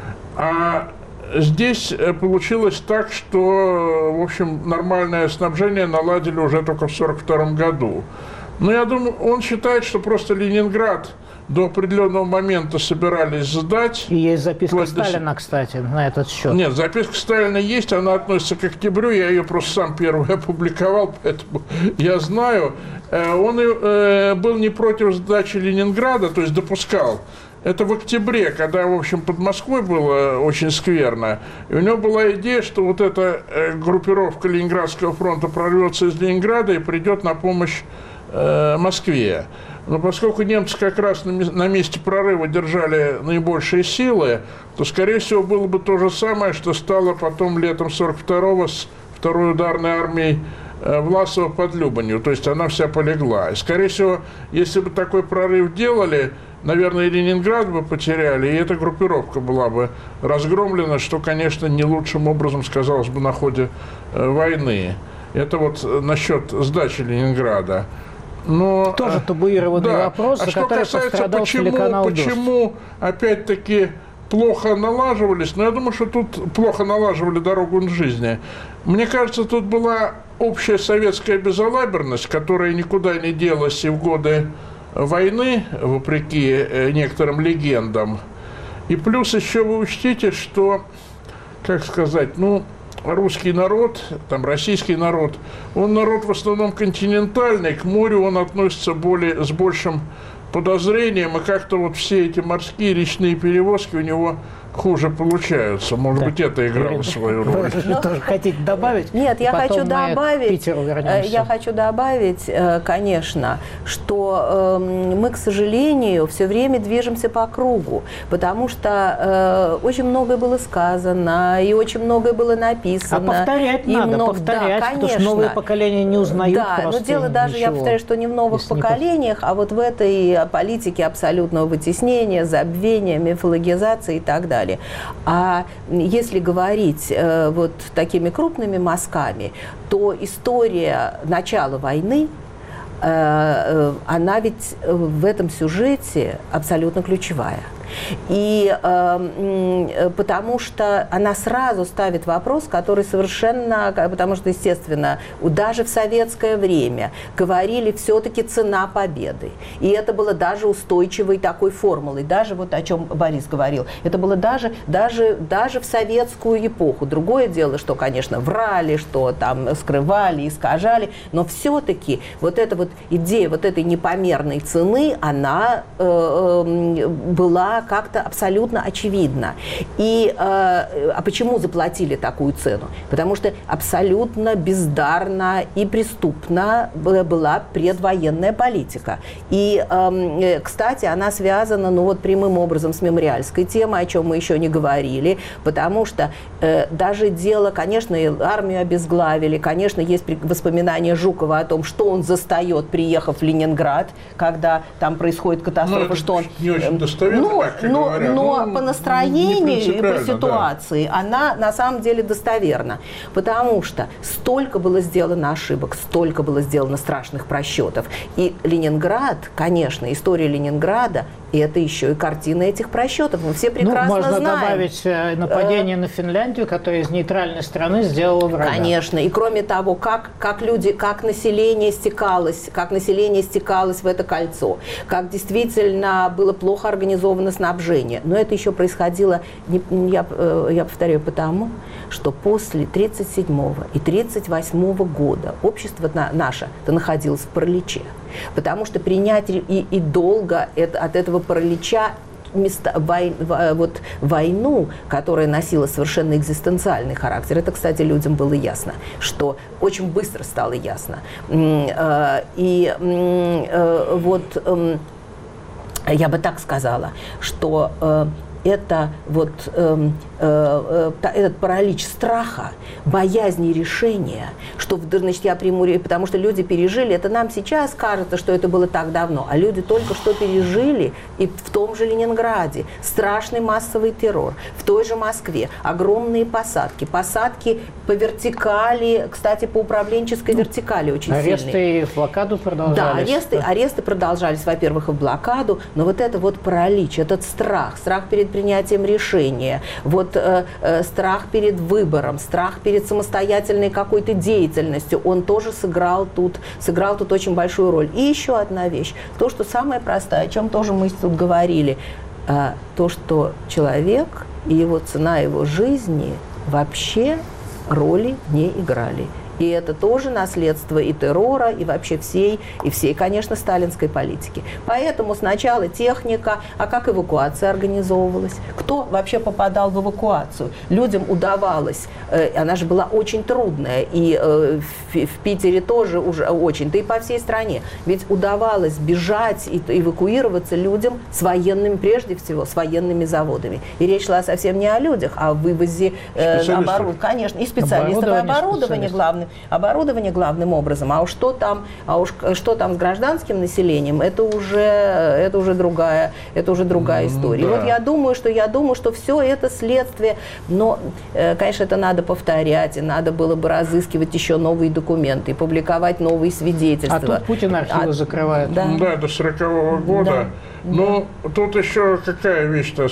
А здесь получилось так, что, в общем, нормальное снабжение наладили уже только в 1942 году. Но я думаю, он считает, что просто Ленинград до определенного момента собирались сдать. И есть записка Сталина, кстати, на этот счет. Нет, записка Сталина есть, она относится к октябрю, я ее просто сам первый опубликовал, поэтому я знаю. Он был не против сдачи Ленинграда, то есть допускал. Это в октябре, когда, в общем, под Москвой было очень скверно. И у него была идея, что вот эта группировка Ленинградского фронта прорвется из Ленинграда и придет на помощь Москве. Но поскольку немцы как раз на месте прорыва держали наибольшие силы, то, скорее всего, было бы то же самое, что стало потом летом 1942-го с второй ударной армией Власова под Любанью. То есть она вся полегла. И, скорее всего, если бы такой прорыв делали, наверное, и Ленинград бы потеряли, и эта группировка была бы разгромлена, что, конечно, не лучшим образом сказалось бы на ходе войны. Это вот насчет сдачи Ленинграда. Но, тоже табуированный вопрос, за который пострадал телеканал «Дождь». Почему, опять-таки, плохо налаживались, но я думаю, что тут плохо налаживали дорогу жизни. Мне кажется, тут была общая советская безалаберность, которая никуда не делась и в годы войны, вопреки некоторым легендам. И плюс еще вы учтите, что, как сказать, ну, русский народ, там, российский народ, он народ в основном континентальный, к морю он относится с большим подозрением, и как-то вот все эти морские речные перевозки у него хуже получаются. Может быть, это играло свою роль. Вы тоже хотите добавить? Нет, я хочу добавить, я хочу добавить, конечно, что мы, к сожалению, все время движемся по кругу, потому что очень многое было сказано, и очень многое было написано. А повторять надо, повторять, да, потому что новые поколения не узнают просто. Да, но дело даже, я повторяю, что не в новых поколениях, а вот в этой политике абсолютного вытеснения, забвения, мифологизации и так далее. А если говорить вот такими крупными мазками, то история начала войны, она ведь в этом сюжете абсолютно ключевая. И потому что она сразу ставит вопрос, который совершенно, потому что, естественно, даже в советское время говорили все-таки цена победы. И это было даже устойчивой такой формулой, даже вот о чем Борис говорил. Это было даже в советскую эпоху. Другое дело, что, конечно, врали, что там скрывали, искажали, но все-таки вот эта вот идея вот этой непомерной цены, она была как-то абсолютно очевидна. А почему заплатили такую цену? Потому что абсолютно бездарна и преступна была предвоенная политика. И, кстати, она связана, ну вот прямым образом с мемориальской темой, о чем мы еще не говорили, потому что даже дело, конечно, и армию обезглавили, конечно, есть воспоминания Жукова о том, что он застает, приехав в Ленинград, когда там происходит катастрофа, ну, что он... Не очень достоверно, но по настроению и по ситуации она на самом деле достоверна, потому что столько было сделано ошибок, столько было сделано страшных просчетов. И Ленинград, конечно, история Ленинграда, и это еще и картина этих просчетов. Мы все прекрасно можно знаем. Добавить нападение на Финляндию, которое из нейтральной страны сделало врага. Конечно. И кроме того, как население стекалось в это кольцо, как действительно было плохо организовано снабжение. Но это еще происходило, я повторяю, потому, что после 1937 и 1938 года общество наше находилось в параличе. Потому что принять и долго от этого паралича войну, которая носила совершенно экзистенциальный характер, это, кстати, людям было ясно, что очень быстро стало ясно. Я бы так сказала, что это этот паралич страха, боязни решения, что, значит, я приму, потому что люди пережили, это нам сейчас кажется, что это было так давно, а люди только что пережили, и в том же Ленинграде страшный массовый террор, в той же Москве огромные посадки по вертикали, кстати, по управленческой вертикали очень сильные. Аресты и в блокаду продолжались. Да, аресты продолжались, во-первых, и в блокаду, но вот это вот паралич, этот страх перед принятием решения, страх перед выбором, страх перед самостоятельной какой-то деятельностью, он тоже сыграл тут очень большую роль. И еще одна вещь, то, что самое простое, о чем тоже мы тут говорили, то, что человек и цена его жизни вообще роли не играли. И это тоже наследство и террора, и вообще всей, конечно, сталинской политики. Поэтому сначала техника, а как эвакуация организовывалась? Кто вообще попадал в эвакуацию? Людям удавалось, она же была очень трудная, и в Питере тоже уже очень, да и по всей стране. Ведь удавалось бежать и эвакуироваться людям с военными, прежде всего, с военными заводами. И речь шла совсем не о людях, а о вывозе оборудования, конечно, и специалистов, и оборудование главным образом, а уж что там с гражданским населением, это уже другая история. Да. И вот я думаю, что все это следствие, но, конечно, это надо повторять, и надо было бы разыскивать еще новые документы, и публиковать новые свидетельства. А тут Путин архивы закрывает. Да, до 40-го года. Да. Ну, тут еще какая вещь-то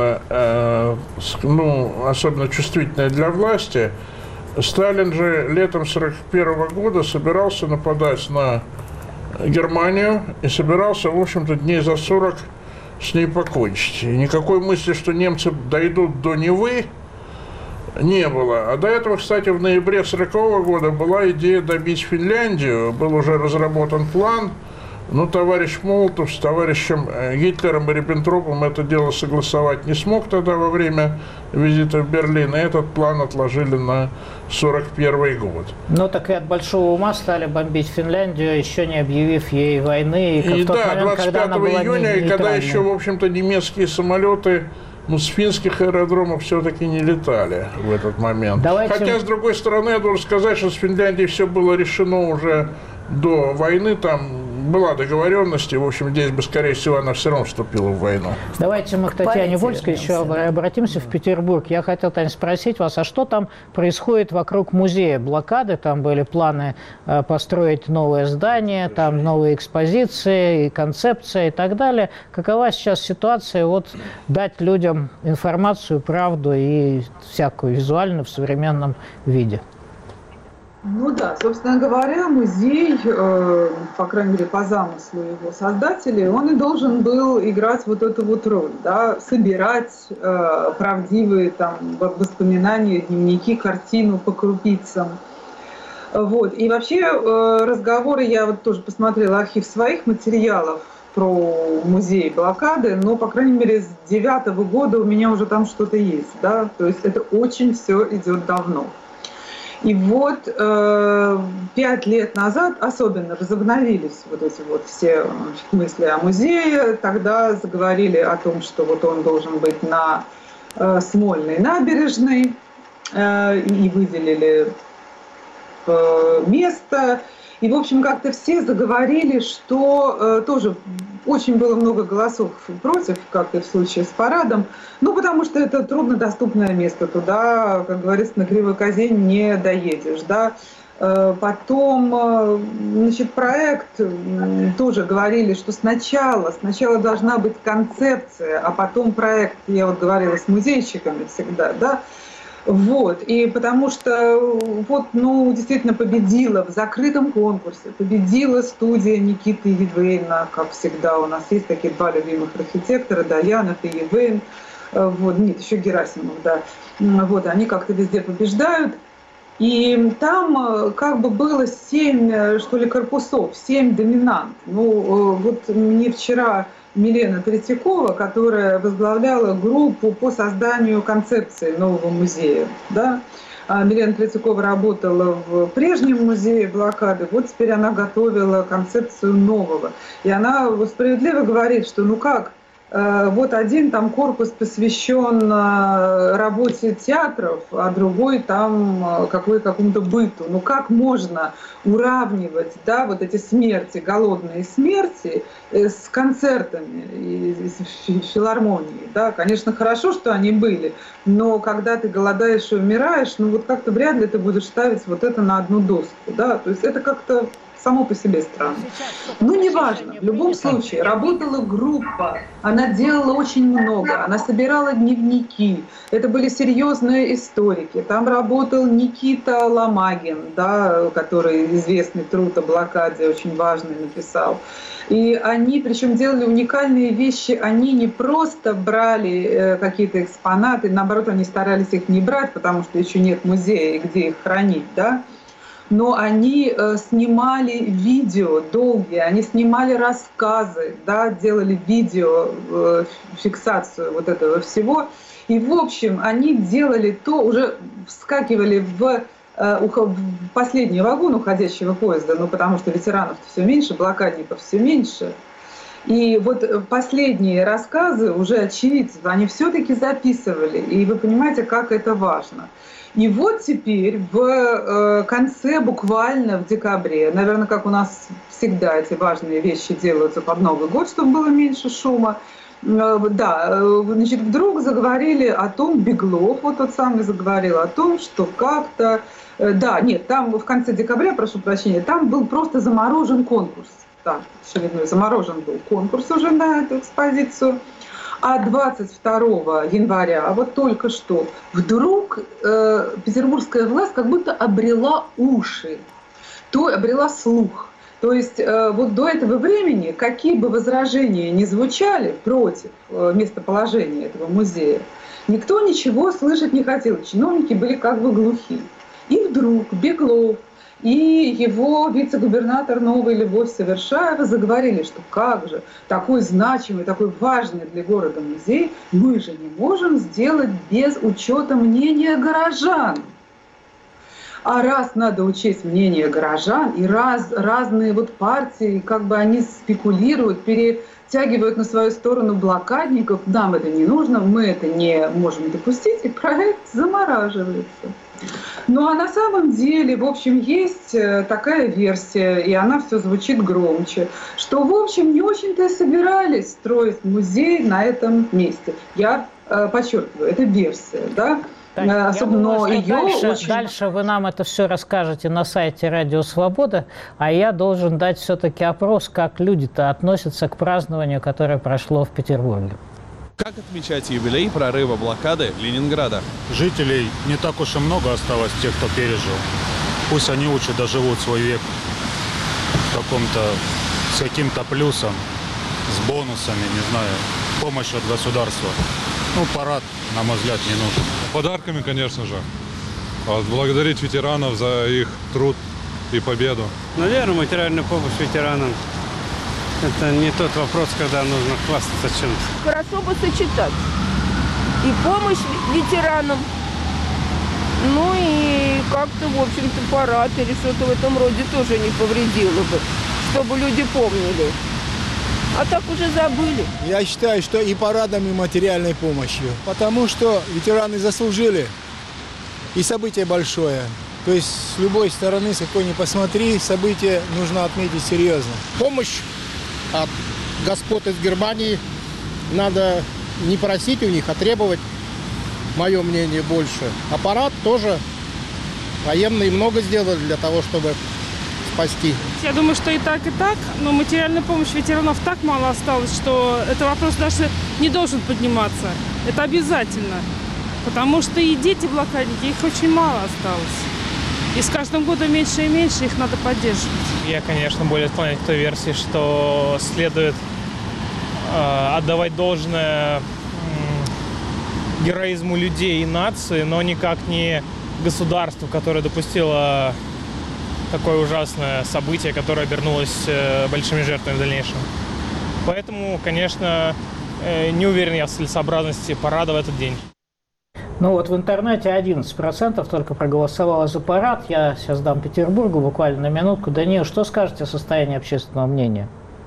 особенно чувствительная для власти. Сталин же летом 1941 года собирался нападать на Германию и собирался, в общем-то, дней за 40 с ней покончить. И никакой мысли, что немцы дойдут до Невы, не было. А до этого, кстати, в ноябре 1940 года была идея добить Финляндию, был уже разработан план. Но товарищ Молотов с товарищем Гитлером и Риббентропом это дело согласовать не смог тогда во время визита в Берлин, и этот план отложили на 1941 год. Ну так и от большого ума стали бомбить Финляндию, еще не объявив ей войны. И да, 25 июня, и когда еще, в общем-то, немецкие самолеты с финских аэродромов все-таки не летали в этот момент. Хотя, с другой стороны, я должен сказать, что с Финляндией все было решено уже до войны, там была договоренность, и, в общем, здесь бы, скорее всего, она все равно вступила в войну. Давайте мы к Татьяне Вольской еще обратимся в Петербург. Я хотел, Таня, спросить вас, а что там происходит вокруг музея блокады? Там были планы построить новое здание, там новые экспозиции, и концепция и так далее. Какова сейчас ситуация? Вот дать людям информацию, правду и всякую визуальную в современном виде. Ну да, собственно говоря, музей, по крайней мере, по замыслу его создателей, он и должен был играть вот эту вот роль, да, собирать правдивые там воспоминания, дневники, картину по крупицам. Вот. И вообще разговоры, я вот тоже посмотрела архив своих материалов про музей блокады, но, по крайней мере, с 2009 года у меня уже там что-то есть, да, то есть это очень все идет давно. И вот 5 лет назад особенно возобновились вот эти вот все мысли о музее. Тогда заговорили о том, что вот он должен быть на Смольной набережной, и выделили место. И, в общем, как-то все заговорили, что тоже очень было много голосов против, как и в случае с парадом, ну, потому что это труднодоступное место, туда, как говорится, на Кривой Козе не доедешь, да. Потом, значит, проект, тоже говорили, что сначала должна быть концепция, а потом проект, я вот говорила с музейщиками всегда, да. Вот, и потому что вот, ну, действительно победила в закрытом конкурсе, победила студия Никиты Евейна, как всегда, у нас есть такие два любимых архитектора, Даянов и Евейн, вот, нет, еще Герасимов, да, вот, они как-то везде побеждают, и там как бы было 7, что ли, корпусов, 7 доминант, ну, вот мне вчера Милена Третьякова, которая возглавляла группу по созданию концепции нового музея. Да? Милена Третьякова работала в прежнем музее блокады, вот теперь она готовила концепцию нового. И она справедливо говорит, что ну как, вот один там корпус посвящен работе театров, а другой там какому-то быту. Ну как можно уравнивать, да, вот эти смерти, голодные смерти с концертами и с филармонией? Да? Конечно, хорошо, что они были, но когда ты голодаешь и умираешь, ну вот как-то вряд ли ты будешь ставить вот это на одну доску. Да? То есть это как-то само по себе странно. Ну, неважно, в любом случае, работала группа, она делала очень много, она собирала дневники, это были серьезные историки. Там работал Никита Ломагин, да, который известный труд о блокаде, очень важный, написал. И они, причем, делали уникальные вещи, они не просто брали какие-то экспонаты, наоборот, они старались их не брать, потому что еще нет музея, где их хранить, да, но они снимали видео долгие, они снимали рассказы, да, делали видео, фиксацию вот этого всего. И, в общем, они делали то, уже вскакивали в последний вагон уходящего поезда, ну, потому что ветеранов все меньше, блокадников все меньше. И вот последние рассказы уже очевидцев, они все-таки записывали, и вы понимаете, как это важно. И вот теперь в конце, буквально в декабре, наверное, как у нас всегда эти важные вещи делаются под Новый год, чтобы было меньше шума, да, значит, вдруг заговорили о том, Беглов, вот тот самый заговорил о том, что как-то, да, нет, там в конце декабря, прошу прощения, там был просто заморожен конкурс, да, очередной заморожен был конкурс уже на эту экспозицию. А 22 января, вот только что, вдруг петербургская власть как будто обрела уши, то обрела слух. То есть вот до этого времени, какие бы возражения ни звучали против местоположения этого музея, никто ничего слышать не хотел, чиновники были как бы глухи. И вдруг Беглов и его вице-губернатор новый Любовь Совершаева заговорили, что как же такой значимый, такой важный для города музей мы же не можем сделать без учета мнения горожан. А раз надо учесть мнение горожан, и разные вот партии, как бы они спекулируют, перетягивают на свою сторону блокадников, нам это не нужно, мы это не можем допустить, и проект замораживается. Ну а на самом деле, в общем, есть такая версия, и она все звучит громче, что, в общем, не очень-то собирались строить музей на этом месте. Я подчеркиваю, это версия, да? Особенно дальше вы нам это все расскажете на сайте Радио Свобода, а я должен дать все-таки опрос, как люди-то относятся к празднованию, которое прошло в Петербурге. Как отмечать юбилей прорыва блокады Ленинграда? Жителей не так уж и много осталось, тех, кто пережил. Пусть они лучше доживут свой век с каким-то плюсом, с бонусами, не знаю, помощью от государства. Ну, парад, на мой взгляд, не нужен. Подарками, конечно же. Благодарить ветеранов за их труд и победу. Наверное, материальная помощь ветеранам. Это не тот вопрос, когда нужно хвастаться чем-то. Хорошо бы сочетать и помощь ветеранам, ну и как-то, в общем-то, парад или что-то в этом роде тоже не повредило бы, чтобы люди помнили. А так уже забыли. Я считаю, что и парадом, и материальной помощью. Потому что ветераны заслужили. И событие большое. То есть с любой стороны, с какой ни посмотри, событие нужно отметить серьезно. Помощь от господ из Германии надо не просить у них, а требовать, мое мнение, больше. Аппарат тоже военные много сделали для того, чтобы спасти. Я думаю, что и так, но материальная помощь ветеранов так мало осталось, что этот вопрос даже не должен подниматься. Это обязательно, потому что и дети блокадники, их очень мало осталось. И с каждым годом меньше и меньше их надо поддерживать. Я, конечно, более склоняюсь к той версии, что следует отдавать должное героизму людей и нации, но никак не государству, которое допустило такое ужасное событие, которое обернулось большими жертвами в дальнейшем. Поэтому, конечно, не уверен я в целесообразности парада в этот день. Ну вот в интернете 11% только проголосовало за парад. Я сейчас дам Петербургу буквально на минутку. Даниил, что скажете о состоянии общественного мнения?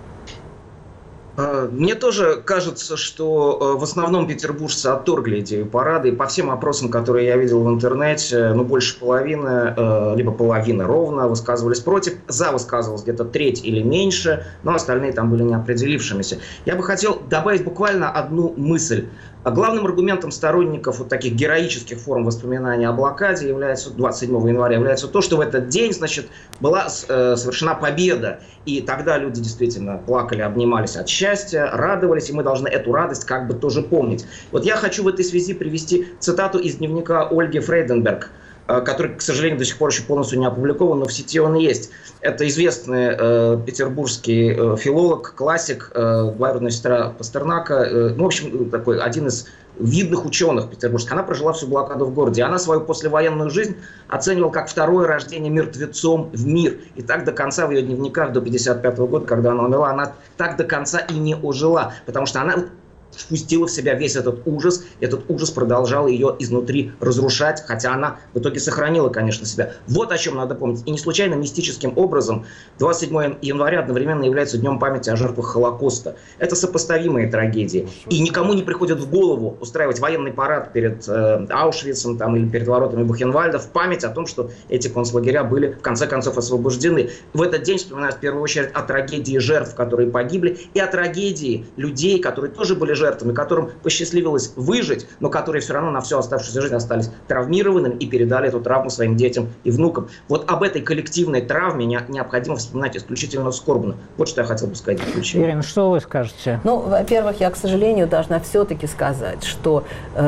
Мне тоже кажется, что в основном петербуржцы отторгли идею парада, и по всем опросам, которые я видел в интернете, больше половины, либо половина ровно высказывались против. За высказывалось где-то треть или меньше, но остальные там были неопределившимися. Я бы хотел добавить буквально одну мысль. Главным аргументом сторонников вот таких героических форм воспоминаний о блокаде является 27 января является то, что в этот день, значит, была совершена победа. И тогда люди действительно плакали, обнимались от счастья, радовались, и мы должны эту радость как бы тоже помнить. Вот я хочу в этой связи привести цитату из дневника Ольги Фрейденберг, который, к сожалению, до сих пор еще полностью не опубликован, но в сети он есть. Это известный петербургский филолог, классик, двоюродная сестра Пастернака, в общем, такой один из видных ученых петербургских. Она прожила всю блокаду в городе. Она свою послевоенную жизнь оценивала как второе рождение мертвецом в мир. И так до конца в ее дневниках, до 1955 года, когда она умерла, она так до конца и не ожила, потому что она впустила в себя весь этот ужас продолжал ее изнутри разрушать, хотя она в итоге сохранила, конечно, себя. Вот о чем надо помнить. И не случайно мистическим образом 27 января одновременно является Днем памяти о жертвах Холокоста. Это сопоставимые трагедии. И никому не приходит в голову устраивать военный парад перед Аушвицем там, или перед воротами Бухенвальда в память о том, что эти концлагеря были в конце концов освобождены. В этот день вспоминают в первую очередь о трагедии жертв, которые погибли, и о трагедии людей, которые тоже были жертвами, которым посчастливилось выжить, но которые все равно на всю оставшуюся жизнь остались травмированными и передали эту травму своим детям и внукам. Вот об этой коллективной травме необходимо вспоминать исключительно скорбно. Вот что я хотел бы сказать. Ирина, что вы скажете? Ну, во-первых, я, к сожалению, должна все-таки сказать, что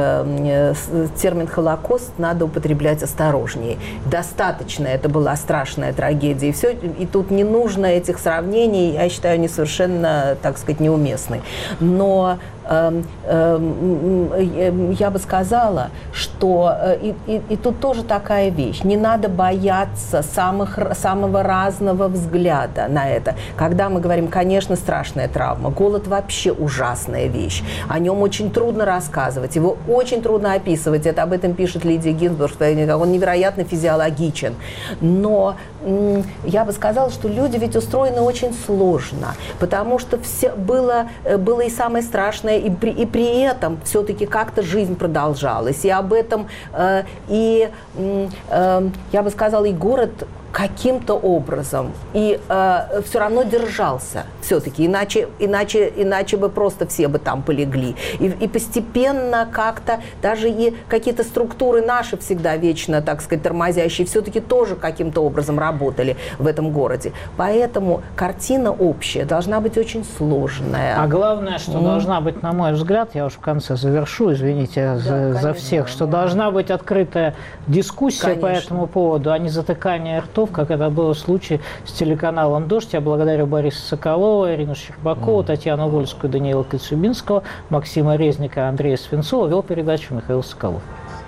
термин «Холокост» надо употреблять осторожнее. Достаточно, это была страшная трагедия. И тут не нужно этих сравнений, я считаю, они совершенно, так сказать, неуместны. Но я бы сказала, что и тут тоже такая вещь. Не надо бояться самого разного взгляда на это. Когда мы говорим, конечно, страшная травма, голод вообще ужасная вещь. О нем очень трудно рассказывать, его очень трудно описывать. Это об этом пишет Лидия Гинзбург, он невероятно физиологичен. Но я бы сказала, что люди ведь устроены очень сложно, потому что было и самое страшное, и при этом все-таки как-то жизнь продолжалась. И об этом, я бы сказала, и город каким-то образом и все равно держался все-таки, иначе бы просто все бы там полегли. И постепенно как-то даже и какие-то структуры наши всегда вечно, так сказать, тормозящие, все-таки тоже каким-то образом работали в этом городе. Поэтому картина общая должна быть очень сложная. А главное, что должна быть, на мой взгляд, я уж в конце завершу, извините за всех, что должна быть открытая дискуссия по этому поводу, а не затыкание ртов, как это было в случае с телеканалом «Дождь». Я благодарю Бориса Соколова, Ирину Щербакову, Татьяну Вольскую, Даниила Коцюбинского, Максима Резника, Андрея Свинцова. Вел передачу Михаил Соколов.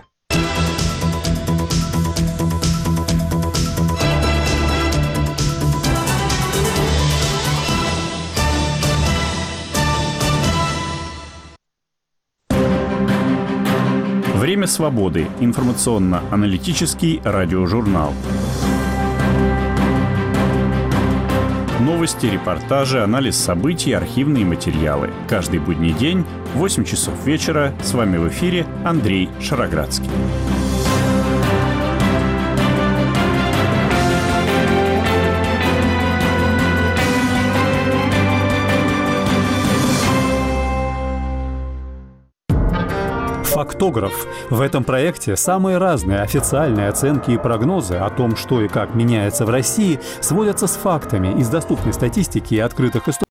Время свободы. Информационно-аналитический радиожурнал. Новости, репортажи, анализ событий, архивные материалы. Каждый будний день в 8 часов вечера. С вами в эфире Андрей Шароградский. Фактограф. В этом проекте самые разные официальные оценки и прогнозы о том, что и как меняется в России, сводятся с фактами из доступной статистики и открытых источников.